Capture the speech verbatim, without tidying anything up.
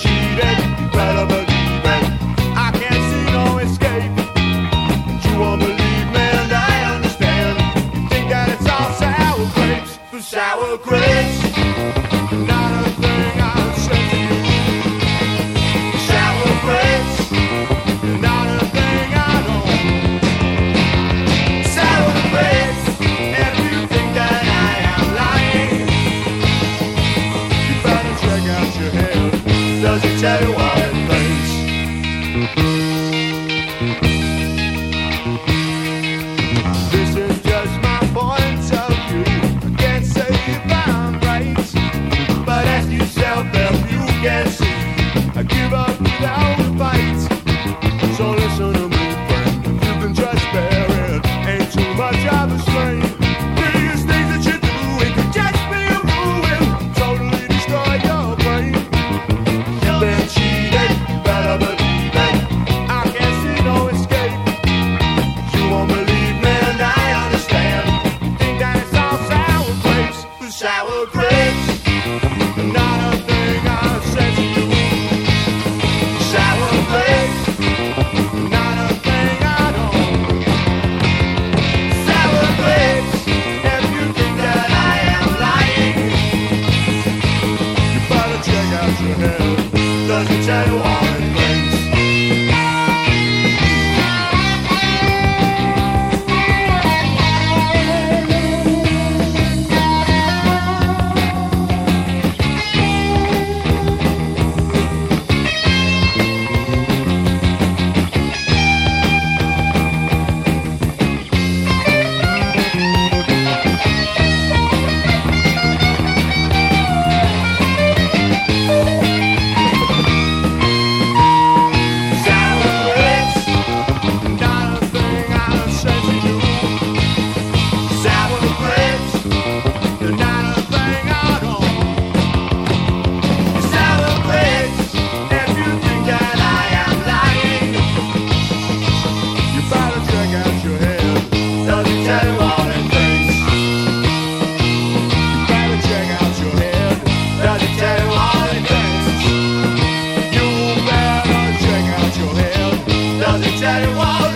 cheated, you better believe it. I can't see no escape. You won't believe me, and I understand. You think that it's all sour grapes, but sour grapes, not a thing I've said to you. Sour grapes, not a thing I know. Sour grapes, if you think that I am lying, you better check out your head. Does it tell you what it thinks? This is just my point of view. I can't say if I'm right, but ask yourself if you can see I give up without a fight. So listen to me, friend, you can just bear it. Ain't too much of a strain. These things that you do, it could just be a ruin. Totally destroy your brain. You've been cheated, better believe it. I can't see no escape. You won't believe me, and I understand. You think that it's all sour grapes, but sour grapes, not a thing I've said to you. Sour grapes, not a thing I know. Sour grapes, if you think that I am lying, you better check out your head. Does it tell you all it thinks? Tell you what